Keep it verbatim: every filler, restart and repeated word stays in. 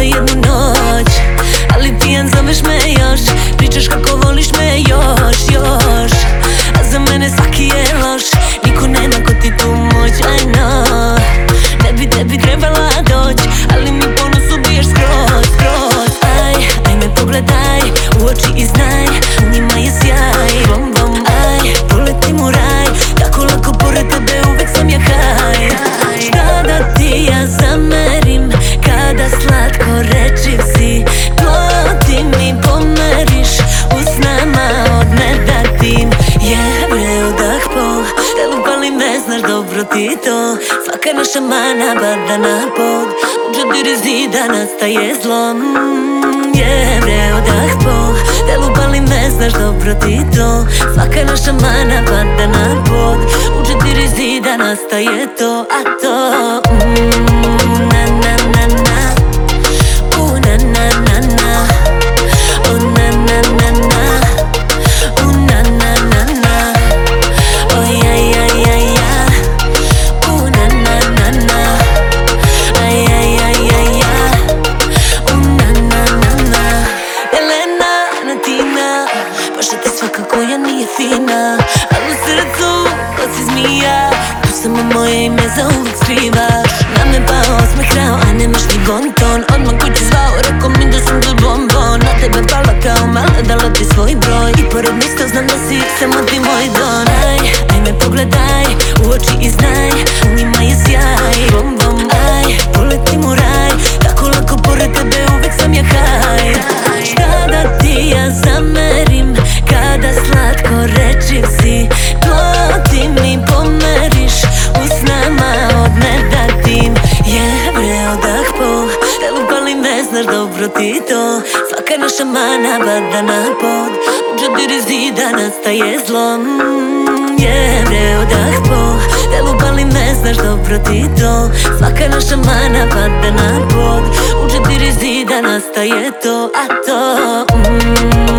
jednu noć. Ali pijan zoveš me još, pričaš kako voliš me još, još. A za mene svaki je loš, niko nema ko ti tu moć, I know. Ne bi tebi trebala doć, ali mi ponos ubiješ skroz, skroz. Aj, aj me pogledaj u oči i znaj, u njima je sjaj, bom bom. Aj, poletim u raj, tako lako pored tebe uvek sam ja haj. Šta da ti ja zamerim, kada slatko rečiv si, to ti mi pomeriš, usnama od ne da tim. Je bre odah po, te lupalim ne znaš dobro ti to. Svaka naša mana bar da na pod, u četiri zida nastaje zlo. Je bre odah po, te lupalim ne znaš dobro ti to. Svaka naša mana bar da na pod, u četiri zida nastaje to, a to mm, na na na na, u na na na na, u na na na na, u na na na na, o ja ja ja ja, u na na na na, a ja ja ja ja, u na na na na. Elena, Natina, baš ti svaka koja nije fina, ali u srcu ko si zmija, tu samo moje ime zauvijek skrivaš. Na me pao osmeh krao, a nemaš ni bonton. Odmah kući zvao, rekao mi da sam za bonbon. Na tebe pala kao mala, dala ti svoj broj, i pored isto znam da si samo ti moj don. Aj, aj me pogledaj u oči i znaj, u njima je sjaj, bom bom. Aj, poletim u raj, tako lako pored tebe uvek sam ja haj. Šta da ti ja zamerim, kada slatko rečiv si, to ti mi pomeriš, usnama od ne da tim. Je bre odah po, te lupalim ne znaš dobro ti to. Svaka naša mana bar da na pod, u četiri zida nastaje zlo. Je bre odah po, te lupalim ne znaš dobro ti to. Svaka naša mana bar da na pod, u četiri zida nastaje to, a to mm.